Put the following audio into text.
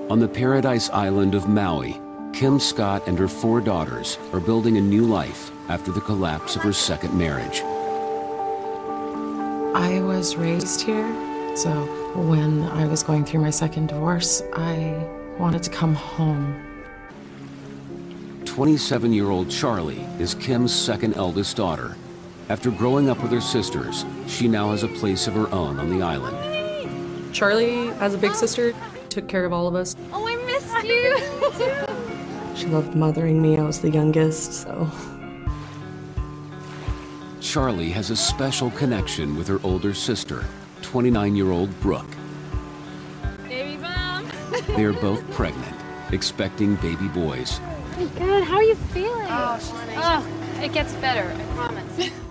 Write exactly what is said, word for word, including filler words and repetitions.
On the paradise island of Maui, Kim Scott and her four daughters are building a new life after the collapse of her second marriage. I was raised here, so when I was going through my second divorce, I wanted to come home. twenty-seven-year-old Charlie is Kim's second eldest daughter. After growing up with her sisters, she now has a place of her own on the island. Charlie, as a big sister, took care of all of us. Oh, I missed you! She loved mothering me. I was the youngest, so... Charlie has a special connection with her older sister, twenty-nine-year-old Brooke. Baby mom! They are both pregnant, expecting baby boys. Good, how are you feeling? Oh, she's oh, it gets better, I promise.